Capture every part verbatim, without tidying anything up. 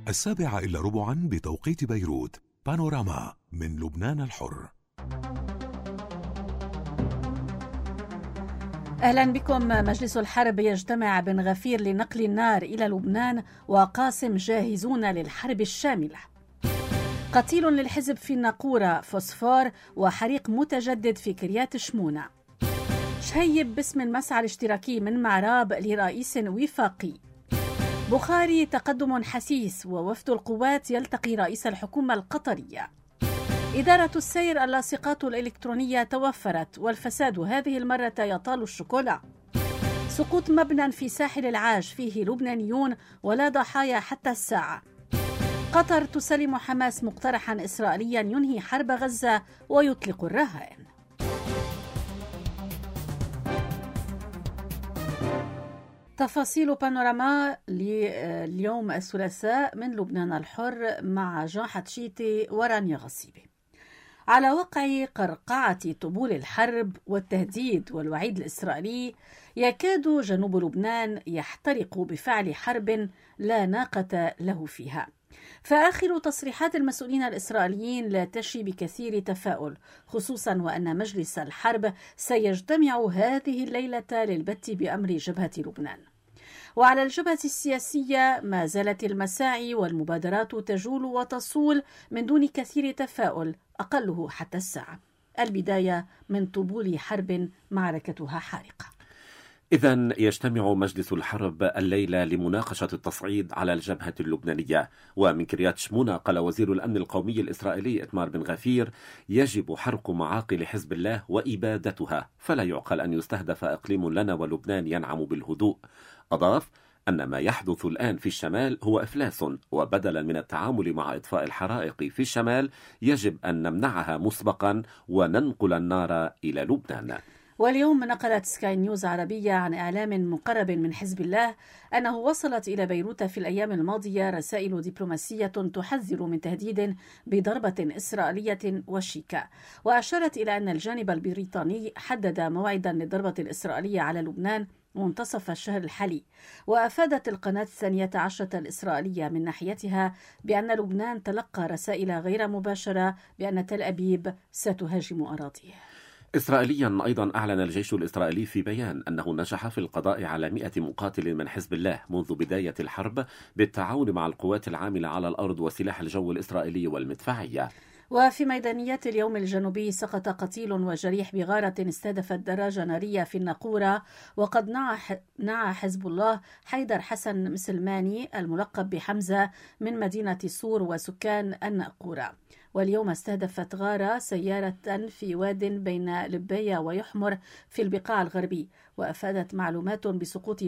السابعة إلا ربعا بتوقيت بيروت. بانوراما من لبنان الحر. أهلا بكم. مجلس الحرب يجتمع بن غفير لنقل النار إلى لبنان، وقاسم جاهزون للحرب الشاملة. قتيل للحزب في الناقورة، فوسفور وحريق متجدد في كريات شمونة. شهيب باسم المسعى الاشتراكي من معراب لرئيس وفاقي. بخاري تقدم حسيس، ووفد القوات يلتقي رئيس الحكومة القطرية. إدارة السير اللاصقات الإلكترونية توفرت، والفساد هذه المرة يطال الشوكولا. سقوط مبنى في ساحل العاج فيه لبنانيون ولا ضحايا حتى الساعة. قطر تسلم حماس مقترحا إسرائيليا ينهي حرب غزة ويطلق الرهائن. تفاصيل بانوراما لليوم الثلاثاء من لبنان الحر مع جان حتشيتي ورانيا غصيبي. على وقع قرقعة طبول الحرب والتهديد والوعيد الإسرائيلي، يكاد جنوب لبنان يحترق بفعل حرب لا ناقة له فيها. فآخر تصريحات المسؤولين الإسرائيليين لا تشي بكثير تفاؤل، خصوصا وأن مجلس الحرب سيجتمع هذه الليلة للبت بأمر جبهة لبنان. وعلى الجبهة السياسية ما زالت المساعي والمبادرات تجول وتصول من دون كثير تفاؤل، أقله حتى الساعة. البداية من طبول حرب معركتها حارقة. إذن يجتمع مجلس الحرب الليلة لمناقشة التصعيد على الجبهة اللبنانية. ومن كريات شمونة قال وزير الأمن القومي الإسرائيلي إتمار بن غفير: يجب حرق معاقل حزب الله وإبادتها، فلا يعقل أن يستهدف إقليم لنا ولبنان ينعم بالهدوء. أضاف أن ما يحدث الآن في الشمال هو إفلاس، وبدلا من التعامل مع إطفاء الحرائق في الشمال يجب أن نمنعها مسبقا وننقل النار إلى لبنان. واليوم نقلت سكاي نيوز عربية عن إعلام مقرب من حزب الله أنه وصلت إلى بيروت في الأيام الماضية رسائل دبلوماسية تحذر من تهديد بضربة إسرائيلية وشيكة، وأشارت إلى أن الجانب البريطاني حدد موعدا للضربة الإسرائيلية على لبنان منتصف الشهر الحالي. وأفادت القناة الثانية عشرة الإسرائيلية من ناحيتها بأن لبنان تلقى رسائل غير مباشرة بأن تل أبيب ستهاجم أراضيه. إسرائيليا أيضا أعلن الجيش الإسرائيلي في بيان أنه نجح في القضاء على مئة مقاتل من حزب الله منذ بداية الحرب بالتعاون مع القوات العاملة على الأرض وسلاح الجو الإسرائيلي والمدفعية. وفي ميدانيات اليوم الجنوبي سقط قتيل وجريح بغارة استهدفت دراجة نارية في الناقورة. وقد نعى حزب الله حيدر حسن مسلماني الملقب بحمزة من مدينة صور وسكان الناقورة. واليوم استهدفت غارة سيارة في واد بين لباية ويحمر في البقاع الغربي، وأفادت معلومات بسقوط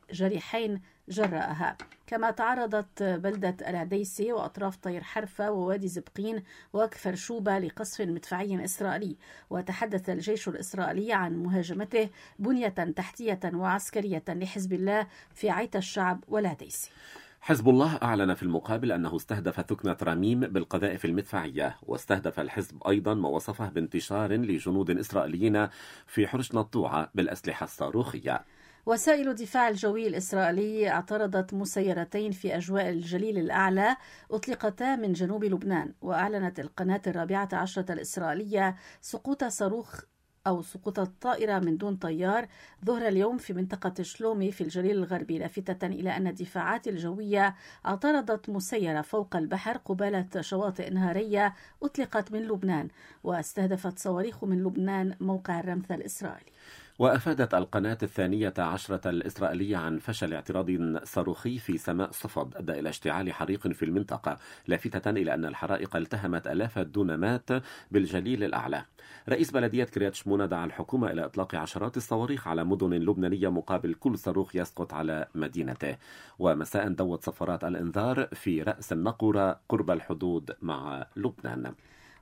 جريحين جراءها. كما تعرضت بلدة العديسي وأطراف طير حرفة ووادي زبقين وكفر شوبة لقصف مدفعي إسرائيلي. وتحدث الجيش الإسرائيلي عن مهاجمته بنية تحتية وعسكرية لحزب الله في عيت الشعب والعديسي. حزب الله أعلن في المقابل أنه استهدف ثكنة رميم بالقذائف المدفعية، واستهدف الحزب أيضا ما وصفه بانتشار لجنود إسرائيليين في حرش نطوعة بالأسلحة الصاروخية. وسائل الدفاع الجوي الإسرائيلي اعترضت مسيرتين في أجواء الجليل الأعلى أطلقتا من جنوب لبنان. وأعلنت القناة الرابعة عشرة الإسرائيلية سقوط صاروخ أو سقوط الطائرة من دون طيار ظهر اليوم في منطقة شلومي في الجليل الغربي، لافتة إلى أن الدفاعات الجوية اعترضت مسيرة فوق البحر قبالة شواطئ نهارية أطلقت من لبنان، واستهدفت صواريخ من لبنان موقع الرمث الإسرائيلي. وأفادت القناة الثانية عشرة الإسرائيلية عن فشل اعتراض صاروخي في سماء صفد أدى إلى اشتعال حريق في المنطقة، لافتة إلى أن الحرائق التهمت آلاف الدونمات بالجليل الأعلى. رئيس بلدية كريات شمونة دعا الحكومة إلى إطلاق عشرات الصواريخ على مدن لبنانية مقابل كل صاروخ يسقط على مدينته. ومساء دوت صفارات الإنذار في رأس الناقورة قرب الحدود مع لبنان.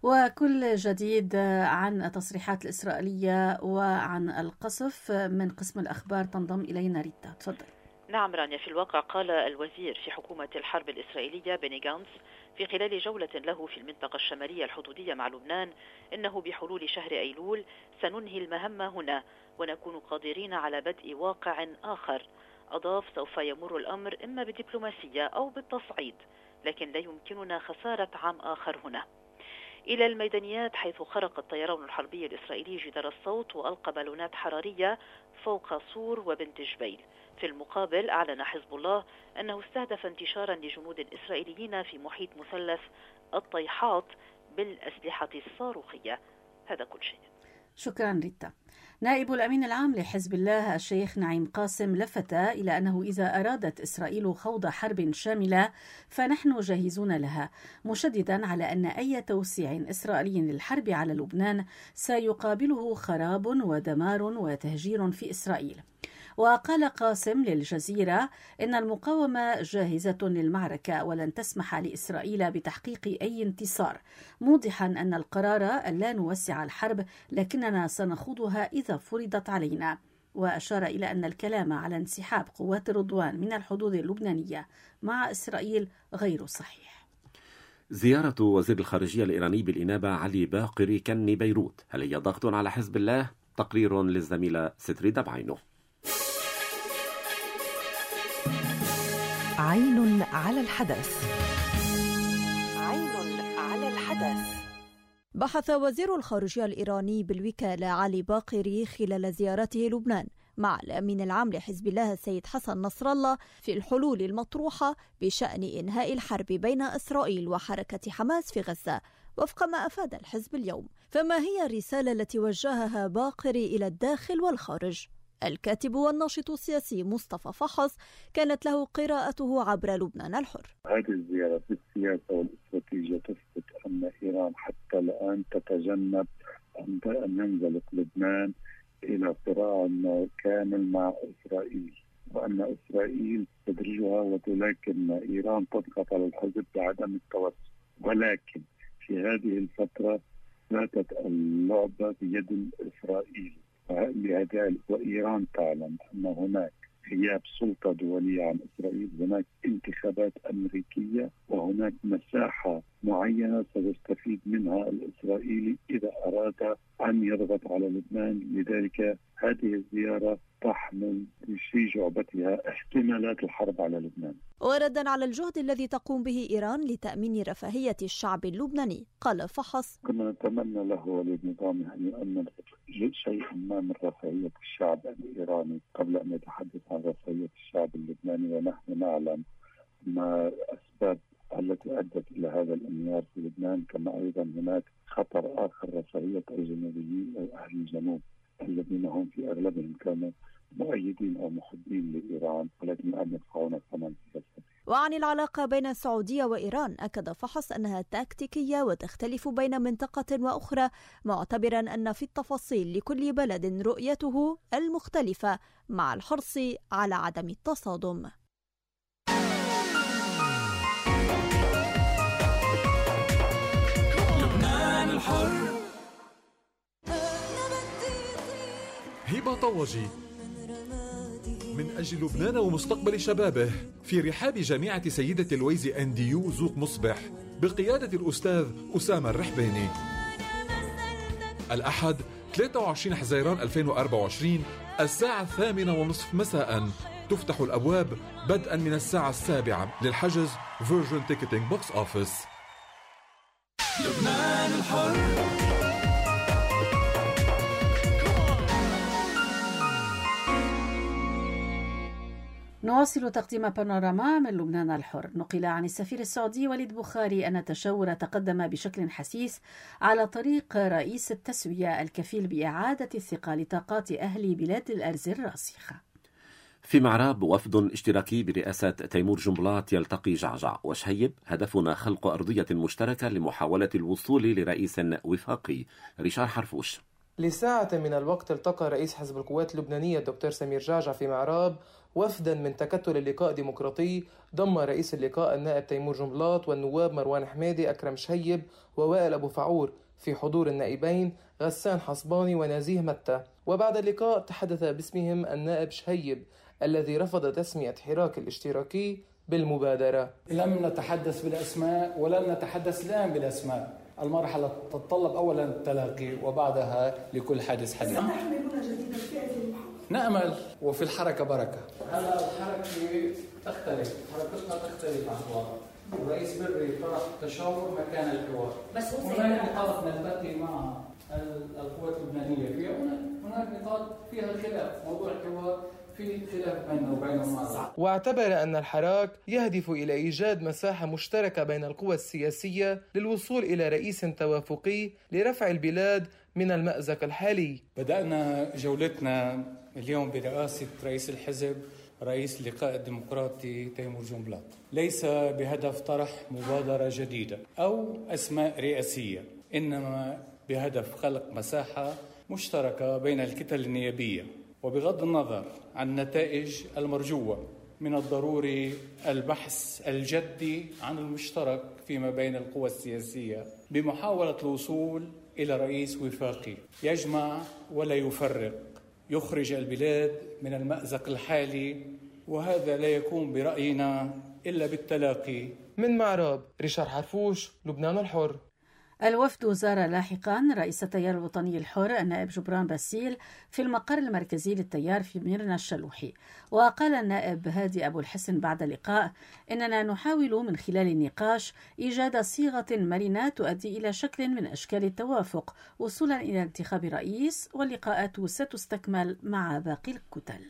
وكل جديد عن التصريحات الإسرائيلية وعن القصف من قسم الأخبار تنضم إلينا ريتا. تفضل. نعم رانيا، في الواقع قال الوزير في حكومة الحرب الإسرائيلية بني غانتس في خلال جولة له في المنطقة الشمالية الحدودية مع لبنان إنه بحلول شهر أيلول سننهي المهمة هنا ونكون قادرين على بدء واقع آخر. أضاف: سوف يمر الأمر إما بالدبلوماسية أو بالتصعيد. لكن لا يمكننا خسارة عام آخر هنا. إلى الميدانيات، حيث خرق الطيران الحربي الإسرائيلي جدار الصوت وألقى بالونات حرارية فوق صور وبنت جبيل. في المقابل، أعلن حزب الله أنه استهدف انتشارا لجنود إسرائيليين في محيط مثلث الطيحات بالأسلحة الصاروخية. هذا كل شيء. شكرا ريتا. نائب الأمين العام لحزب الله الشيخ نعيم قاسم لفت إلى أنه إذا أرادت إسرائيل خوض حرب شاملة فنحن جاهزون لها، مشددا على أن أي توسيع إسرائيلي للحرب على لبنان سيقابله خراب ودمار وتهجير في إسرائيل. وقال قاسم للجزيرة إن المقاومة جاهزة للمعركة ولن تسمح لإسرائيل بتحقيق أي انتصار، موضحا أن القرار أن لا نوسع الحرب لكننا سنخوضها إذا فرضت علينا. وأشار إلى أن الكلام على انسحاب قوات رضوان من الحدود اللبنانية مع إسرائيل غير صحيح. زيارة وزير الخارجية الإيراني بالإنابة علي باقري كني بيروت، هل هي ضغط على حزب الله؟ تقرير للزميلة ستريدا بعينه. عين على الحدث. عين على الحدث. بحث وزير الخارجية الإيراني بالوكالة علي باقري خلال زيارته لبنان مع الأمين العام لحزب الله السيد حسن نصر الله في الحلول المطروحة بشأن إنهاء الحرب بين إسرائيل وحركة حماس في غزة وفق ما أفاد الحزب اليوم. فما هي الرسالة التي وجهها باقري إلى الداخل والخارج؟ الكاتب والناشط السياسي مصطفى فحص كانت له قراءته عبر لبنان الحر. هذه الزيارة في السياسة والاستراتيجية تثبت أن إيران حتى الآن تتجنب أن ينزلق لبنان إلى صراع كامل مع إسرائيل، وأن إسرائيل تدرجها، ولكن إيران تضغط على الحزب بعدم التوسع. ولكن في هذه الفترة باتت اللعبة بيد إسرائيل، لذلك وإيران تعلم أن هناك غياب سلطة دولية عن إسرائيل، هناك انتخابات أمريكية، وهناك مساحة معينة سيستفيد منها الإسرائيلي إذا أراد أن يضغط على لبنان. لذلك هذه الزيارة تحمل في جعبتها احتمالات الحرب على لبنان. وردا على الجهد الذي تقوم به إيران لتأمين رفاهية الشعب اللبناني، قال فحص: كنا نتمنى له ولنظامه أن يؤمن شيئا ما من رفاهية الشعب الإيراني قبل أن يتحدث عن رفاهية الشعب اللبناني، ونحن نعلم ما الأسباب التي أدت إلى هذا الانهيار في لبنان. كما أيضا هناك خطر آخر، رفاهية الجنوبيين أو أهل الجنوب الذين هم في أغلبهم كانوا مؤيدين أو محبين لإيران ولكن الآن يدفعون الثمن سياسي. وعن العلاقة بين السعودية وإيران أكد فحص أنها تكتيكية وتختلف بين منطقة وأخرى، معتبرا أن في التفاصيل لكل بلد رؤيته المختلفة مع الحرص على عدم التصادم. لبنان الحر. هبة طوجي من أجل لبنان ومستقبل شبابه في رحاب جامعة سيدة اللويز أن دي يو زوق مصبح بقيادة الأستاذ أسامة الرحباني. الأحد ثلاثة وعشرين حزيران ألفين وأربعة وعشرين الساعة الثامنة ونصف مساء تفتح الأبواب بدءا من الساعة السابعة. للحجز فيرجن تيكتينج بوكس أوفيس. لبنان الحر. نواصل تقديم بانوراما من لبنان الحر. نقل عن السفير السعودي وليد بخاري أن التشاور تقدم بشكل حسيس على طريق رئيس التسوية الكفيل بإعادة الثقة لطاقات أهل بلاد الأرز الراسخة. في معراب وفد اشتراكي برئاسة تيمور جنبلاط يلتقي جعجع وشهيب. هدفنا خلق أرضية مشتركة لمحاولة الوصول لرئيس وفاقي. ريشار حرفوش. لساعة من الوقت التقى رئيس حزب القوات اللبنانية الدكتور سمير جعجع في معراب وفدا من تكتل اللقاء ديمقراطي ضم رئيس اللقاء النائب تيمور جنبلاط والنواب مروان حمادي، أكرم شهيب، ووائل أبو فعور، في حضور النائبين غسان حصباني ونزيه متى. وبعد اللقاء تحدث باسمهم النائب شهيب الذي رفض تسمية حراك الاشتراكي بالمبادرة. لم نتحدث بالأسماء ولن نتحدث الآن بالأسماء. المرحلة تتطلب أولا التلاقي وبعدها لكل حادث حديث. نأمل وفي الحركة بركة. هلا الحركة تختلف، حركتنا تختلف عن الوضع. الرئيس بري طرح التشاور مكان الحوار. بس هناك نقاط نلتقي مع القوات اللبنانية فيها، هناك نقاط فيها خلاف. موضوع الحوار في خلاف بيننا وبينهم. واعتبر أن الحراك يهدف إلى إيجاد مساحة مشتركة بين القوى السياسية للوصول إلى رئيس توافقي لرفع البلاد من المأزق الحالي. بدأنا جولتنا اليوم برئاسة رئيس الحزب رئيس اللقاء الديمقراطي تيمور جنبلاط، ليس بهدف طرح مبادرة جديدة أو أسماء رئاسية، إنما بهدف خلق مساحة مشتركة بين الكتل النيابية. وبغض النظر عن النتائج المرجوة، من الضروري البحث الجدي عن المشترك فيما بين القوى السياسية بمحاولة الوصول إلى رئيس وفاقي يجمع ولا يفرق، يخرج البلاد من المأزق الحالي، وهذا لا يكون برأينا إلا بالتلاقي. من معراب، ريشار حرفوش، لبنان الحر. الوفد زار لاحقا رئيس التيار الوطني الحر النائب جبران باسيل في المقر المركزي للتيار في ميرنا الشلوحي. وقال النائب هادي أبو الحسن بعد اللقاء: إننا نحاول من خلال النقاش إيجاد صيغة مرنة تؤدي إلى شكل من أشكال التوافق وصولا إلى انتخاب رئيس، واللقاءات ستستكمل مع باقي الكتل.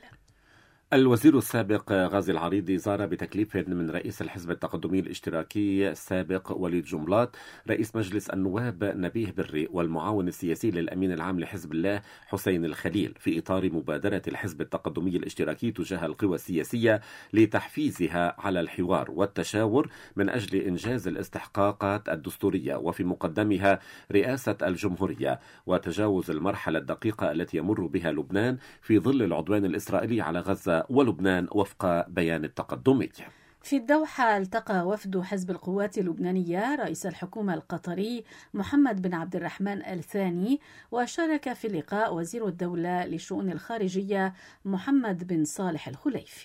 الوزير السابق غازي العريضي زار بتكليف من رئيس الحزب التقدمي الاشتراكي السابق وليد جنبلاط رئيس مجلس النواب نبيه بري والمعاون السياسي للأمين العام لحزب الله حسين الخليل، في إطار مبادرة الحزب التقدمي الاشتراكي تجاه القوى السياسية لتحفيزها على الحوار والتشاور من أجل إنجاز الاستحقاقات الدستورية، وفي مقدمها رئاسة الجمهورية وتجاوز المرحلة الدقيقة التي يمر بها لبنان في ظل العدوان الإسرائيلي على غزة ولبنان وفق بيان التقدمي. في الدوحة التقى وفد حزب القوات اللبنانية رئيس الحكومة القطري محمد بن عبد الرحمن الثاني، وشارك في اللقاء وزير الدولة لشؤون الخارجية محمد بن صالح الخليفي.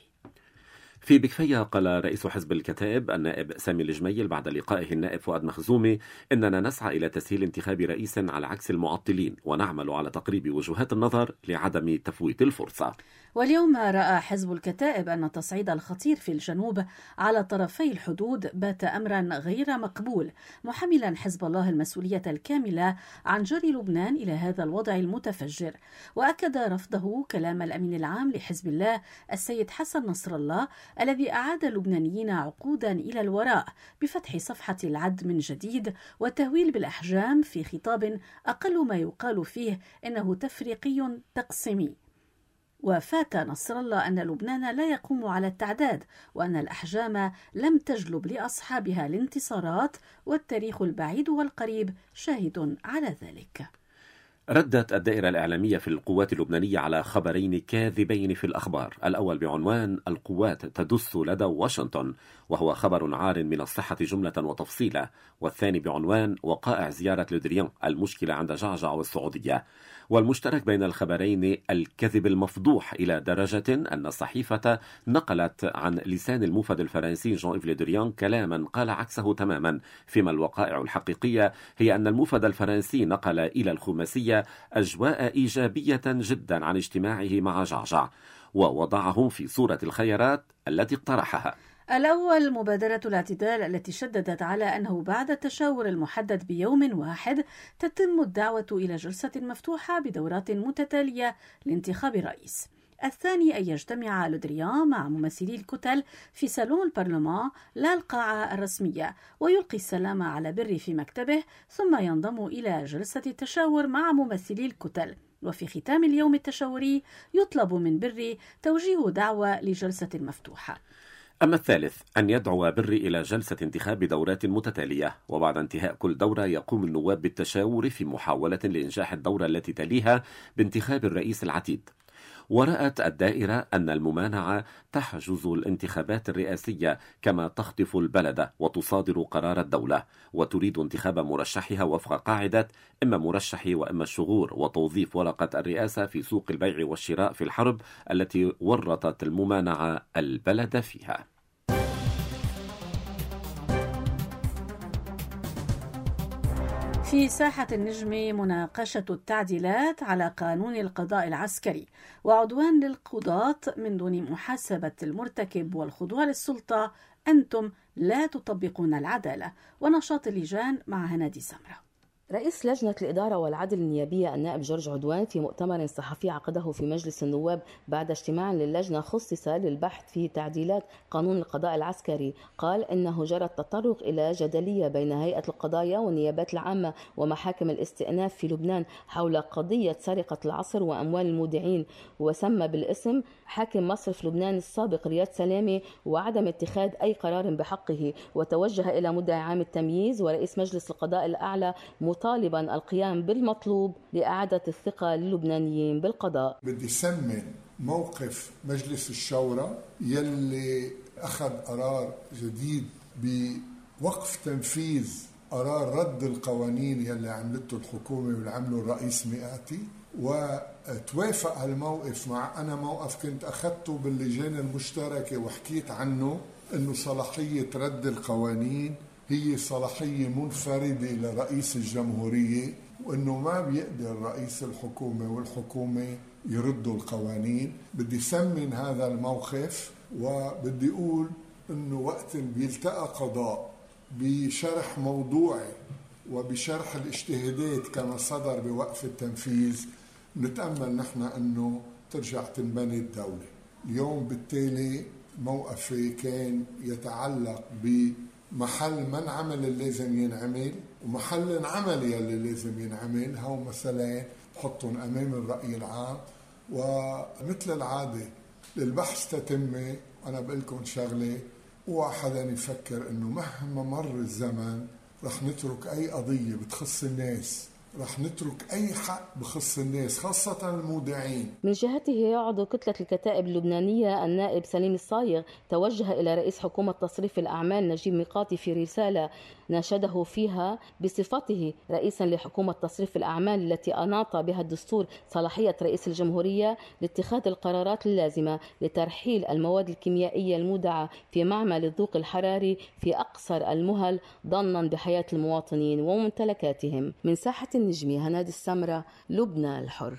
في بكفية قال رئيس حزب الكتائب النائب سامي الجميل بعد لقائه النائب فؤاد مخزومي: إننا نسعى إلى تسهيل انتخاب رئيس على عكس المعطلين، ونعمل على تقريب وجهات النظر لعدم تفويت الفرصة. واليوم رأى حزب الكتائب أن التصعيد الخطير في الجنوب على طرفي الحدود بات أمرا غير مقبول، محملا حزب الله المسؤولية الكاملة عن جر لبنان إلى هذا الوضع المتفجر. وأكد رفضه كلام الأمين العام لحزب الله السيد حسن نصر الله الذي أعاد اللبنانيين عقودا إلى الوراء بفتح صفحة العد من جديد والتهويل بالأحجام في خطاب أقل ما يقال فيه إنه تفريقي تقسيمي. وفات نصر الله أن لبنان لا يقوم على التعداد، وأن الأحجام لم تجلب لأصحابها الانتصارات، والتاريخ البعيد والقريب شاهد على ذلك. ردت الدائرة الإعلامية في القوات اللبنانية على خبرين كاذبين في الأخبار، الأول بعنوان القوات تدس لدى واشنطن، وهو خبر عار من الصحة جملة وتفصيلا، والثاني بعنوان وقائع زيارة لودريان المشكلة عند جعجع والسعودية. والمشترك بين الخبرين الكذب المفضوح إلى درجة أن الصحيفة نقلت عن لسان الموفد الفرنسي جون إيف لودريان كلاما قال عكسه تماما، فيما الوقائع الحقيقية هي أن الموفد الفرنسي نقل إلى الخماسية أجواء إيجابية جدا عن اجتماعه مع جعجع، ووضعهم في صورة الخيارات التي اقترحها. الأول مبادرة الاعتدال التي شددت على أنه بعد التشاور المحدد بيوم واحد تتم الدعوة إلى جلسة مفتوحة بدورات متتالية لانتخاب رئيس. الثاني أن يجتمع لودريان مع ممثلي الكتل في صالون البرلمان لا القاعة الرسمية، ويلقي السلام على بري في مكتبه، ثم ينضم إلى جلسة التشاور مع ممثلي الكتل. وفي ختام اليوم التشاوري يطلب من بري توجيه دعوة لجلسة مفتوحة. أما الثالث أن يدعو بري إلى جلسة انتخاب دورات متتالية، وبعد انتهاء كل دورة يقوم النواب بالتشاور في محاولة لإنجاح الدورة التي تليها بانتخاب الرئيس العتيد. ورأت الدائرة أن الممانعة تحجز الانتخابات الرئاسية كما تخطف البلد وتصادر قرار الدولة، وتريد انتخاب مرشحها وفق قاعدة إما مرشحي وإما الشغور، وتوظيف ورقة الرئاسة في سوق البيع والشراء في الحرب التي ورطت الممانعة البلد فيها. في ساحة النجم مناقشة التعديلات على قانون القضاء العسكري، وعدوان للقضاة من دون محاسبة المرتكب والخضوع للسلطة أنتم لا تطبقون العدالة. ونشاط اللجان مع هنادي سمرة. رئيس لجنة الإدارة والعدل النيابية النائب جورج عدوان في مؤتمر صحفي عقده في مجلس النواب بعد اجتماع للجنة خصص للبحث في تعديلات قانون القضاء العسكري، قال إنه جرى التطرق إلى جدلية بين هيئة القضايا والنيابات العامة ومحاكم الاستئناف في لبنان حول قضية سرقة العصر وأموال المودعين، وسمى بالاسم حاكم مصرف لبنان السابق رياض سلامة وعدم اتخاذ أي قرار بحقه، وتوجه إلى مدعي عام التمييز ورئيس مجلس القضاء الأعلى مطالبا القيام بالمطلوب لإعادة الثقة للبنانيين بالقضاء. بدي سمن موقف مجلس الشورى يلي أخذ قرار جديد بوقف تنفيذ قرار رد القوانين يلي عملته الحكومة واللي عمله الرئيس مئاتي، وتوافق هالموقف مع أنا موقف كنت أخذته باللجان المشتركة وحكيت عنه، إنه صلاحية رد القوانين هي صلاحية منفردة لرئيس الجمهورية، وإنه ما بيقدر رئيس الحكومة والحكومة يردوا القوانين. بدي سمن هذا الموقف وبدي أقول إنه وقت بيلتقى قضاء بشرح موضوعي وبشرح الاجتهادات كما صدر بوقف التنفيذ، نتأمل نحن إنه ترجع تنبني الدولة. اليوم بالتالي موقفي كان يتعلق ب محل من عمل اللي لازم ينعمل ومحل العمل يلي لازم ينعمل، هاو مثلا حطهم أمام الرأي العام. ومثل العادة للبحث تتمه، أنا بقولكم شغلة، وحدا يفكر إنه مهما مر الزمن رح نترك أي قضية بتخص الناس، رح نترك أي حق بخص الناس خاصة المودعين. من جهته عضو كتلة الكتائب اللبنانية النائب سليم الصايغ توجه إلى رئيس حكومة تصريف الأعمال نجيب ميقاتي في رسالة ناشده فيها بصفته رئيسا لحكومة تصريف الأعمال التي أناط بها الدستور صلاحية رئيس الجمهورية لاتخاذ القرارات اللازمة لترحيل المواد الكيميائية المودعة في معمل الذوق الحراري في أقصر المهل ضمنا بحياة المواطنين وممتلكاتهم. من ساحة النجمي هنادي السمرة، لبنان الحر.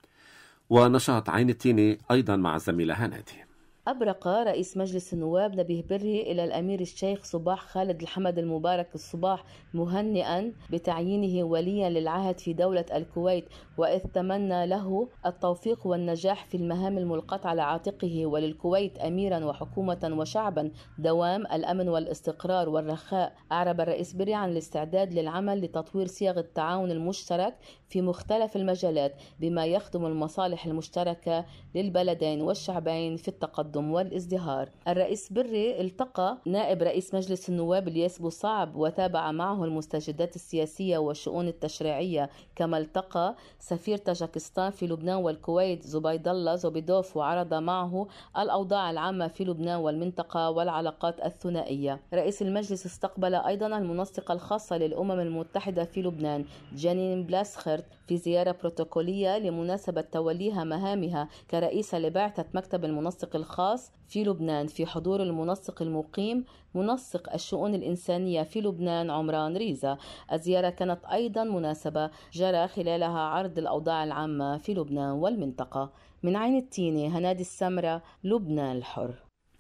ونشاط عين التيني أيضا مع الزميلة هنادي. أبرق رئيس مجلس النواب نبيه بري إلى الأمير الشيخ صباح خالد الحمد المبارك الصباح مهنئا بتعيينه وليا للعهد في دولة الكويت، وإذ تمنى له التوفيق والنجاح في المهام الملقاة على عاتقه، وللكويت أميرا وحكومة وشعبا دوام الأمن والاستقرار والرخاء. أعرب الرئيس بري عن الاستعداد للعمل لتطوير صيغ التعاون المشترك في مختلف المجالات بما يخدم المصالح المشتركة للبلدين والشعبين في التقدم والازدهار. الرئيس بري التقى نائب رئيس مجلس النواب الياس بوصعب وتابع معه المستجدات السياسية والشؤون التشريعية، كما التقى سفير تاجكستان في لبنان والكويت زبيد الله زوبيدوف وعرض معه الأوضاع العامة في لبنان والمنطقة والعلاقات الثنائية. رئيس المجلس استقبل أيضا المنسقة الخاصة للأمم المتحدة في لبنان جانين بلاسخرت في زيارة بروتوكولية لمناسبة توليها مهامها كرئيسة لبعثة مكتب المنسق الخاص في لبنان في حضور المنسق المقيم منسق الشؤون الإنسانية في لبنان عمران ريزا. الزيارة كانت أيضا مناسبة جرى خلالها عرض الأوضاع العامة في لبنان والمنطقة. من عين التيني هنادي السمرة، لبنان الحر.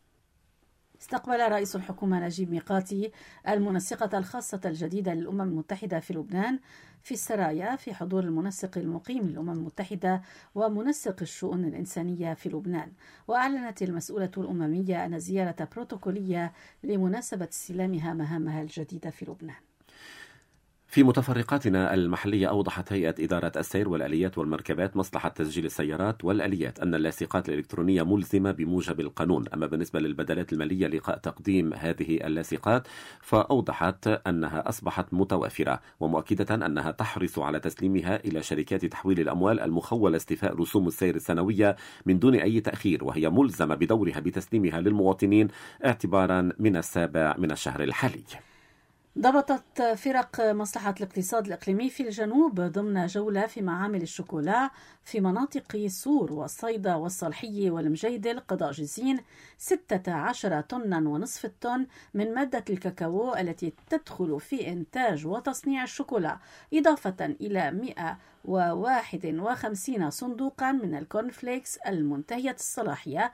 استقبل رئيس الحكومة نجيب ميقاتي المنسقة الخاصة الجديدة للأمم المتحدة في لبنان في السرايا في حضور المنسق المقيم للأمم المتحدة ومنسق الشؤون الإنسانية في لبنان. وأعلنت المسؤولة الأممية أن الزيارة بروتوكولية لمناسبة استلامها مهامها الجديدة في لبنان. في متفرقاتنا المحلية أوضحت هيئة إدارة السير والآليات والمركبات مصلحة تسجيل السيارات والآليات أن اللاصقات الإلكترونية ملزمة بموجب القانون. أما بالنسبة للبدلات المالية لتقديم هذه اللاصقات فأوضحت أنها أصبحت متوافرة، ومؤكدة أنها تحرص على تسليمها إلى شركات تحويل الأموال المخولة استيفاء رسوم السير السنوية من دون أي تأخير، وهي ملزمة بدورها بتسليمها للمواطنين اعتبارا من السابع من الشهر الحالي. ضبطت فرق مصلحة الاقتصاد الإقليمي في الجنوب ضمن جولة في معامل الشوكولا في مناطق سور والصيدا والصالحية والمجيدل قضاء جزين ستة عشر طنا ونصف الطن من مادة الكاكاو التي تدخل في إنتاج وتصنيع الشوكولا، إضافة إلى مئة وواحد وخمسين صندوقا من الكورنفليكس المنتهية الصلاحية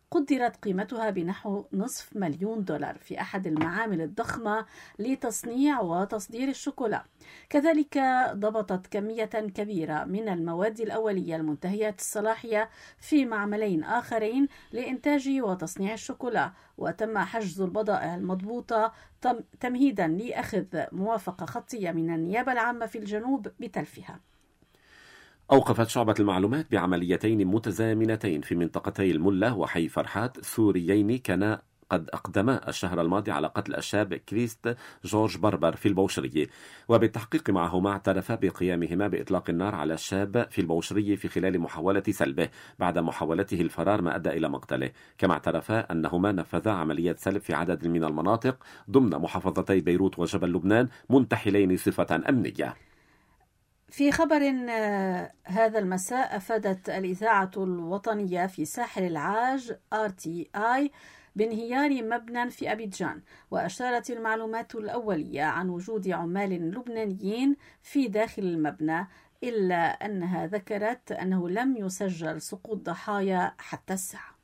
قدرت قيمتها بنحو نصف مليون دولار في أحد المعامل الضخمة لتصنيع وتصدير الشوكولا. كذلك ضبطت كمية كبيرة من المواد الأولية المنتهية الصلاحية في معملين آخرين لإنتاج وتصنيع الشوكولا، وتم حجز البضائع المضبوطة تمهيدا لأخذ موافقة خطية من النيابة العامة في الجنوب بتلفها. أوقفت شعبة المعلومات بعمليتين متزامنتين في منطقتي الملة وحي فرحات سوريين كان قد أقدما الشهر الماضي على قتل الشاب كريست جورج بربر في البوشرية، وبالتحقيق معهما اعترف بقيامهما بإطلاق النار على الشاب في البوشرية في خلال محاولة سلبه بعد محاولته الفرار ما أدى إلى مقتله. كما اعترفا أنهما نفذا عملية سلب في عدد من المناطق ضمن محافظتي بيروت وجبل لبنان منتحلين صفة أمنية. في خبر هذا المساء أفادت الإذاعة الوطنية في ساحل العاج آر تي آي بانهيار مبنى في أبيجان، وأشارت المعلومات الأولية عن وجود عمال لبنانيين في داخل المبنى، إلا أنها ذكرت أنه لم يسجل سقوط ضحايا حتى الساعة.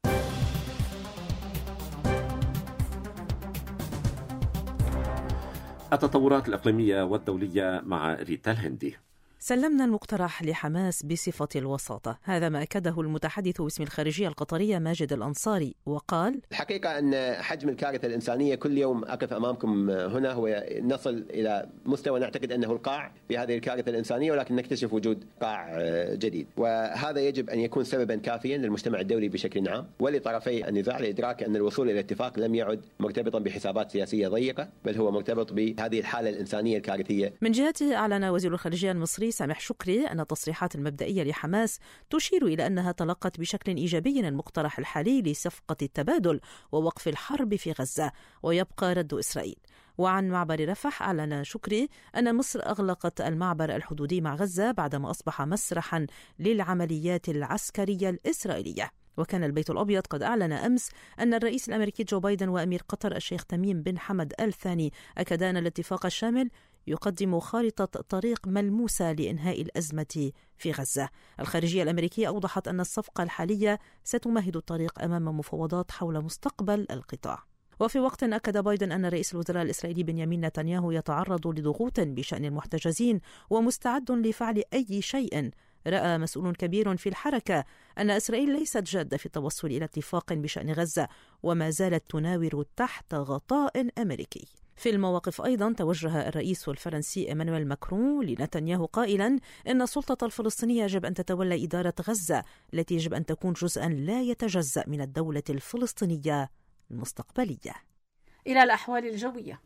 التطورات الإقليمية والدولية مع ريتا الهندي. سلمنا المقترح لحماس بصفة الوساطة، هذا ما أكده المتحدث باسم الخارجية القطرية ماجد الأنصاري، وقال: الحقيقة أن حجم الكارثة الإنسانية كل يوم أقف أمامكم هنا هو نصل إلى مستوى نعتقد أنه القاع في هذه الكارثة الإنسانية، ولكن نكتشف وجود قاع جديد، وهذا يجب أن يكون سببا كافيا للمجتمع الدولي بشكل عام ولطرفي النزاع لإدراك أن الوصول إلى اتفاق لم يعد مرتبطا بحسابات سياسية ضيقة، بل هو مرتبط بهذه الحالة الإنسانية الكارثية. من جهته أعلن وزير الخارجية المصري سامح شكري أن التصريحات المبدئية لحماس تشير إلى أنها تلقت بشكل إيجابي المقترح الحالي لصفقة التبادل ووقف الحرب في غزة، ويبقى رد إسرائيل. وعن معبر رفح أعلن شكري أن مصر أغلقت المعبر الحدودي مع غزة بعدما أصبح مسرحا للعمليات العسكرية الإسرائيلية. وكان البيت الأبيض قد أعلن أمس أن الرئيس الأمريكي جو بايدن وأمير قطر الشيخ تميم بن حمد آل ثاني أكدا أن الاتفاق الشامل يقدم خارطة طريق ملموسة لإنهاء الأزمة في غزة. الخارجية الأمريكية أوضحت أن الصفقة الحالية ستمهد الطريق أمام مفاوضات حول مستقبل القطاع. وفي وقت أكد بايدن أن رئيس الوزراء الإسرائيلي بنيامين نتنياهو يتعرض لضغوط بشأن المحتجزين ومستعد لفعل أي شيء، رأى مسؤول كبير في الحركة أن إسرائيل ليست جادة في التوصل إلى اتفاق بشأن غزة وما زالت تناور تحت غطاء أمريكي. في المواقف أيضا توجه الرئيس الفرنسي إيمانويل ماكرون لنتنياهو قائلا إن السلطة الفلسطينية يجب أن تتولى إدارة غزة التي يجب أن تكون جزءا لا يتجزأ من الدولة الفلسطينية المستقبلية. إلى الأحوال الجوية.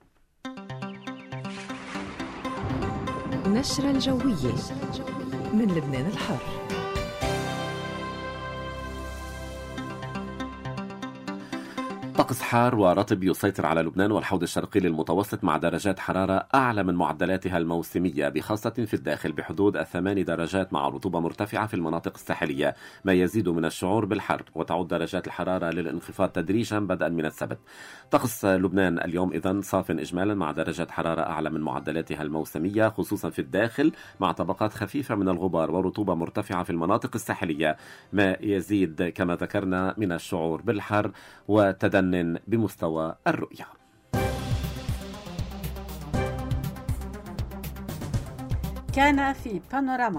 نشرة الجوية من لبنان الحر. طقس حار ورطب يسيطر على لبنان والحوض الشرقي للمتوسط مع درجات حرارة أعلى من معدلاتها الموسمية بخاصة في الداخل بحدود الثمان درجات مع رطوبة مرتفعة في المناطق الساحلية ما يزيد من الشعور بالحر، وتعود درجات الحرارة للانخفاض تدريجا بدءا من السبت. طقس لبنان اليوم إذن صاف إجمالا مع درجات حرارة أعلى من معدلاتها الموسمية خصوصا في الداخل مع طبقات خفيفة من الغبار ورطوبة مرتفعة في المناطق الساحلية ما يزيد كما ذكرنا من الشعور بالحر وتدني بمستوى الرؤية. كان في بانوراما.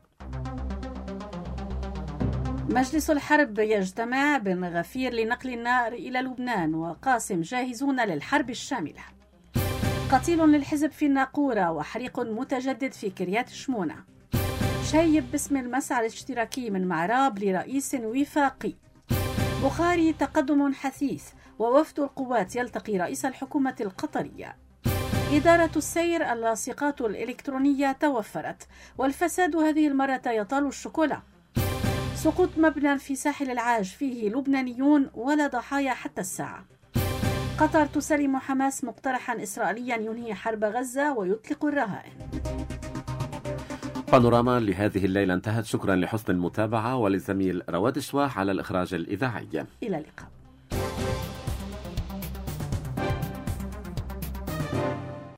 مجلس الحرب يجتمع بن غفير لنقل النار إلى لبنان، وقاسم جاهزون للحرب الشاملة. قتيل للحزب في الناقورة وحريق متجدد في كريات شمونة. شيب باسم المسعى الاشتراكي من معراب لرئيس وفاقي. بخاري تقدم حثيث ووفد القوات يلتقي رئيس الحكومة القطرية. إدارة السير اللاصقات الإلكترونية توفرت، والفساد هذه المرة يطال الشوكولا. سقوط مبنى في ساحل العاج فيه لبنانيون ولا ضحايا حتى الساعة. قطر تسلم حماس مقترحا إسرائيليا ينهي حرب غزة ويطلق الرهائن. بانوراما لهذه الليلة انتهت. شكرا لحسن المتابعة وللزميل رواد الشواح على الإخراج الإذاعي. إلى اللقاء.